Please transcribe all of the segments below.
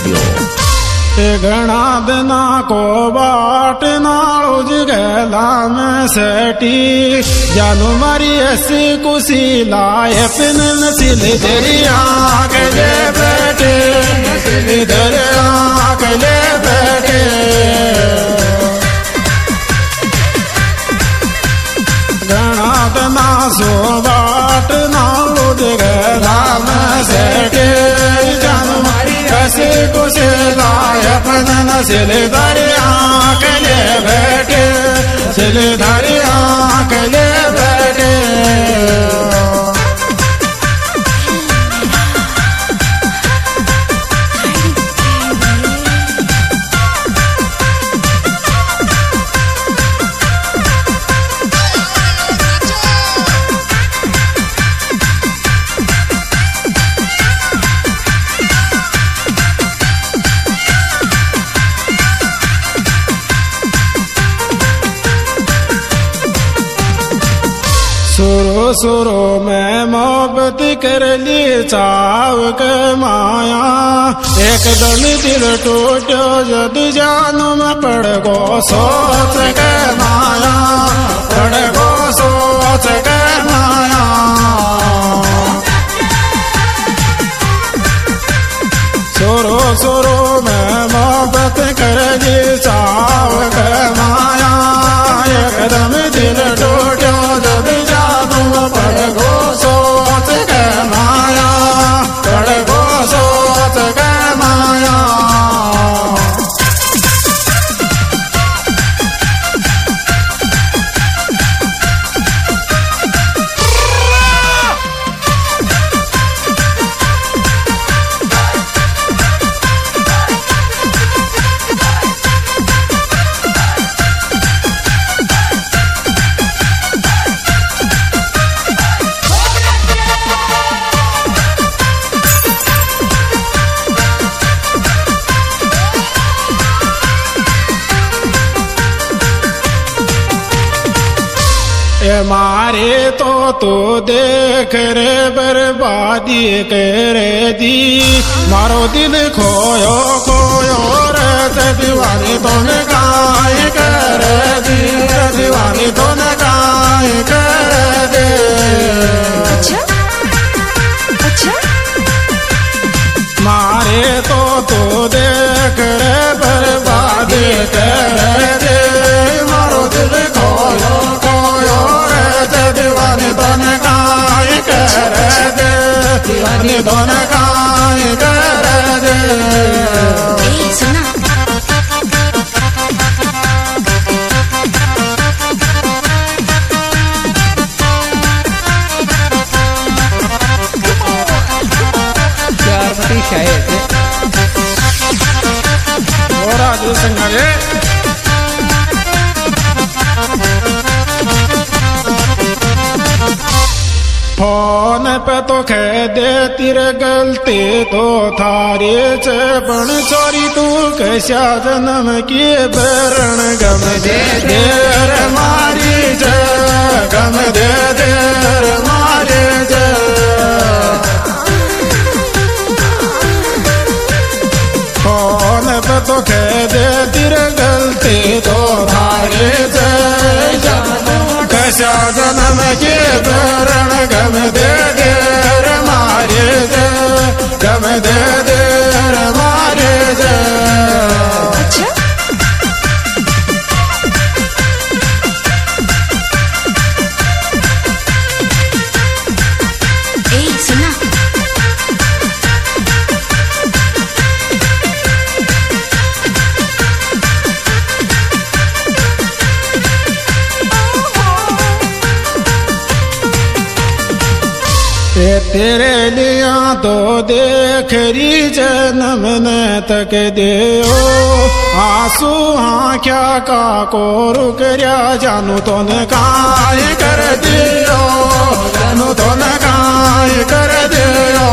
Studio. घना दिना को बाट नालोज गला में सेटी जानू मारी ऐसी कुशी लाए पिन नसिल दरिया के ले बैठे नसिल दरिया के ले बैठे घना दिना सो बाट नालोज गला में सेटी जानू मारी ऐसी कुशी सिल दरिया के ले बैठे सिल दरिया के ले बैठे सुरो सुरो में मोहब्बत कर ली चाव के माया एकदम दिल टूटो जद जानू में पड़ गो सोच के माया पड़ गो सोच के माया सुरो सुरो में मोहब्बत कर ली चाव के माया एकदम दिल टूटो जद पड़ गो सोच के माया पड़ गो सोच के माया मारे तो देख रे बर्बादी करे दी मारो दिल खोयो खोयो रे दीवानी तो ने गाय कर दी दीवानी तो ने गाय कर दे अच्छा अच्छा मारे तो देख रे बर्बादी करे दे मारो दिल खोयो खोयो दीवानी दोन गाय कर दे दीवानी दोन गाय कर दे सुना शायद और आज संगे फोन पे तो कह दे तेरे गलती तो थारे चपण चोरी तू कैसा जन्म की बरण गम दे देर मारी ज गम दे देर मारे ज फोन पे तो कह दे तेरे गलती तो थारे कैसा जन्म के बरण गम दे देर मारे दे गम दे देर मारे दे अच्छा सुना तेरे लिया तो देख री जन्म न तक देओ आंसू हाँ क्या का को रुक रया जानू तो न काय कर दियो जानू तो न काय कर दियो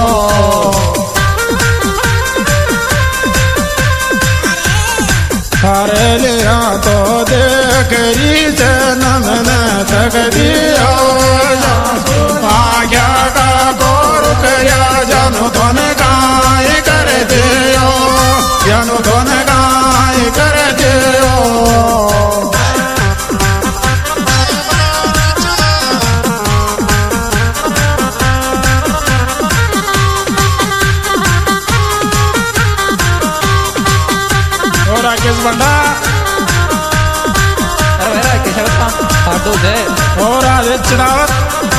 हरे लिया तो देख री जन्म न तक दियो आज्ञा का गोर कया जानू तो न काय कर दियो राकेश बंडा अरे केशव हाटो जय और राजेश चिरावत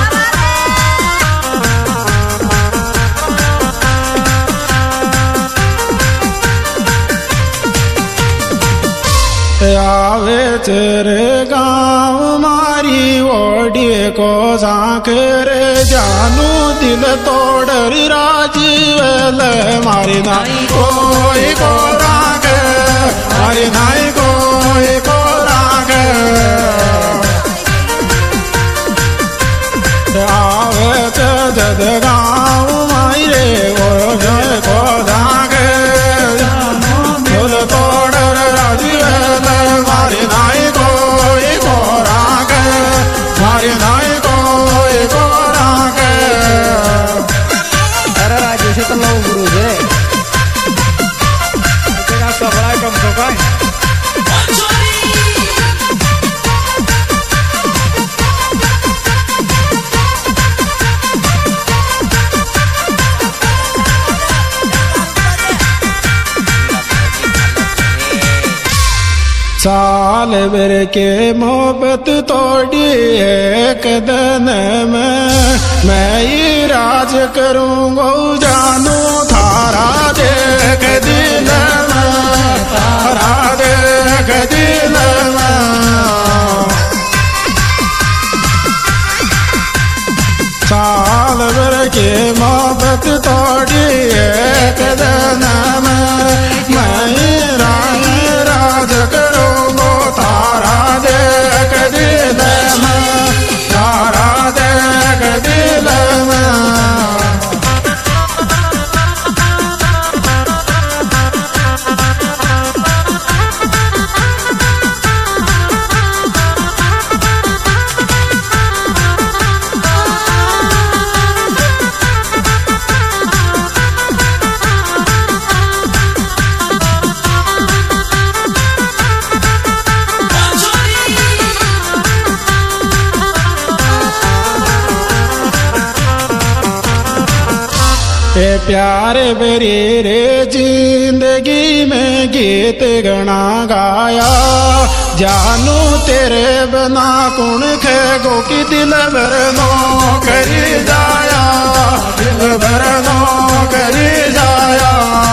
आवे तेरे गाँव मारी ओडी को झांकर जानू दिल तोड़ राजीवल मारी नाई कोई को राग मारी नाई कोई को राग आवे जद गाँव मारे वो को झांक दिल तोड़ राजीवल मारी नाई कोई को राग मारी नाई कोई को राग अरे राजेश तो लो गुरु जय सब बड़ा कम तो काय साल भर के मोहब्बत तोड़ी एक दिन में मैं ही राज करूँगा जानू थारा देख दिल में थारा देख दिल में साल भर के मोहब्बत तोड़ी एक दिन में मैं ही राज करूँगा तारा देख दिल में तारा देख दिल में प्यार मेरी रे जिंदगी में गीत गणा गाया जानू तेरे बना कुण खे गो की दिल भर नो करी जाया दिल भर नो करी जाया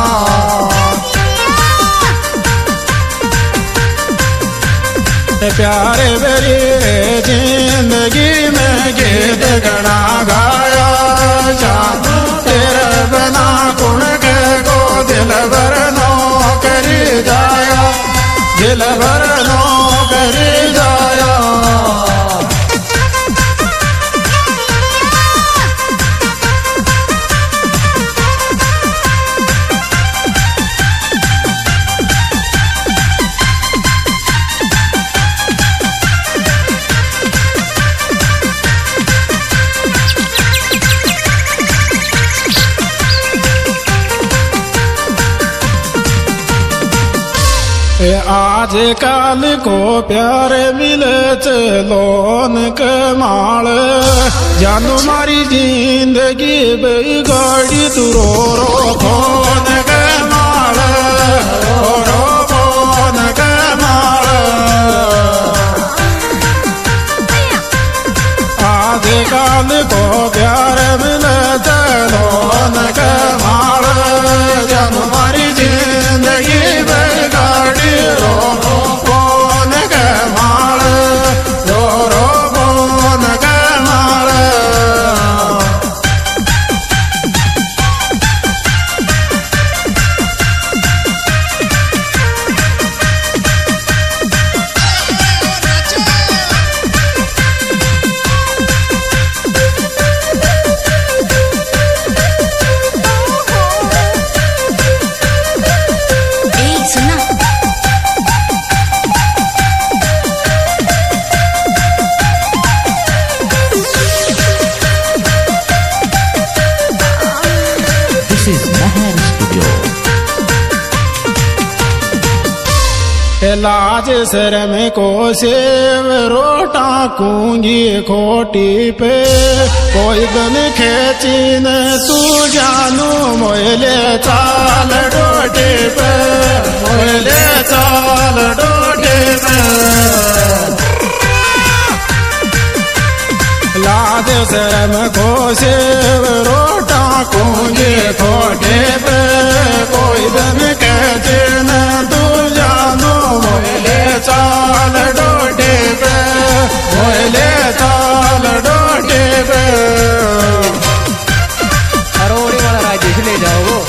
प्यार मेरी रे जिंदगी में गीत गणा गाया जानू तेरे बना कुण के गो दिल भर नो करी जाया दिल भर नो करी जाया आज काल को प्यार मिले चलोन कमाल जानू मारी जिंदगी बेगाड़ी तू रो रो फोन कमाल रो रो फोन कमाल आज काल को प्यार मिले चलोन कमाल जानू मारी जिंदगी बेगाड़ी रो रो फोन कमाल रो रो फोन कमाल लाज शर्म को सेव रोटा कूंगी खोटी पे कोई गन खेची न तू जानू मोहले चाल डोटी पे मोहले चाल डोडे पे लाद शर्म को सेव रोटा कूंजे खोटे पे कोई दिन कहते न तू जानो मोले चाल डोडे पे मोले चाल डोडे पे अरोड़ी वाला राजेश ले जाओ वो।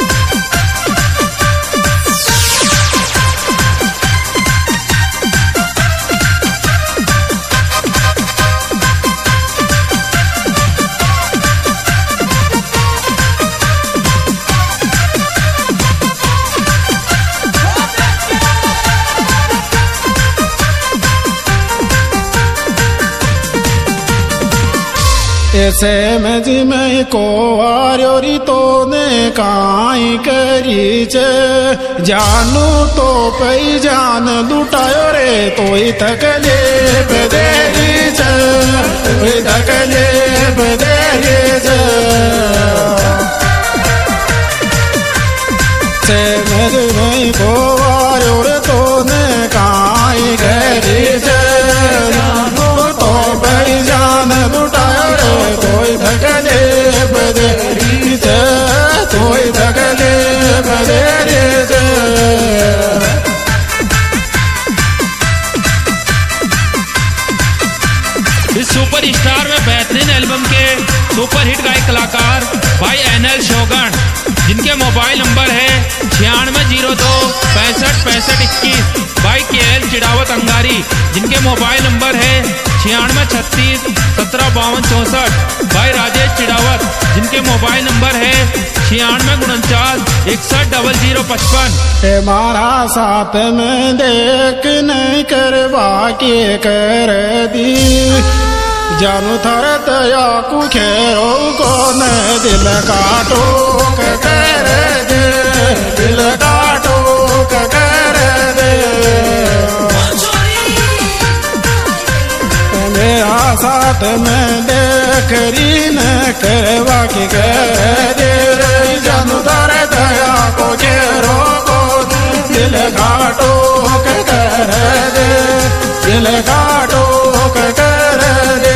ऐसे में जी मैं को आर्योरी तो ने काई करी चे जानू तो पई जान लुटायो रे तोई तकले बदेरी चे तोई तकले बदेरी चे से मेरे मैं को आर्योरी तो ने काई करी चे जानू तो पई जान लुटायो रे तोई तकले बदेरी चे तोई तकले बदेरी चे इस सुपर स्टार में बेहतरीन एल्बम के सुपर हिट गायक कलाकार भाई एनएल शोगन, जिनके मोबाइल नंबर है 9602 65 65 21। भाई केएल चिड़ावत अंगारी, जिनके मोबाइल नंबर है 9636 17 52 64। भाई राजेश चिड़ावत, जिनके मोबाइल नंबर है 9649 61 0055। मारा साथ में देख नहीं करवा के कर दी जानू थर तया कुखेरो को न दिल काटो कर दे दिल काटो कर दे मेरा साथ में देख री न करवा के कर दे जानू थर तया कुखेरो को दिल काटो कर दे दिल काटो कर दे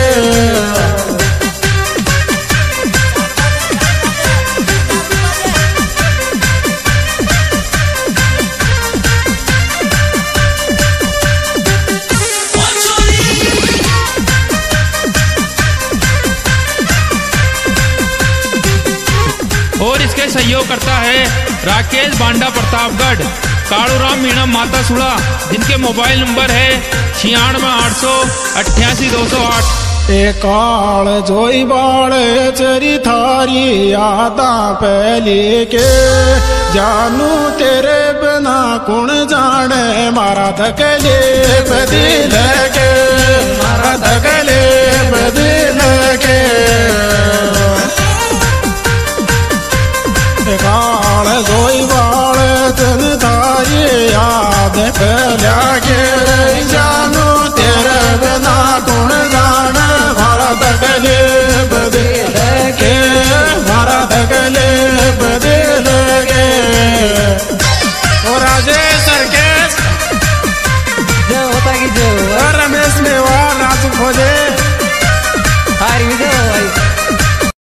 और इसके सहयोग करता है राकेश बांडा प्रतापगढ़, कालूराम मीणा माता सुड़ा, जिनके मोबाइल नंबर है 96 888 208। काल जोई बाड़ चरी थारी यादा पहली के जानू तेरे बिना कुण जाने मारा धकले बदिल के मारा धकले बदिल के काल जोई बाड़ चन थारी याद पहला के जानू तेरे बिना कुण जाने मारा धकले बदिल के मारा धकले बदिल के। और राजेश सर्केश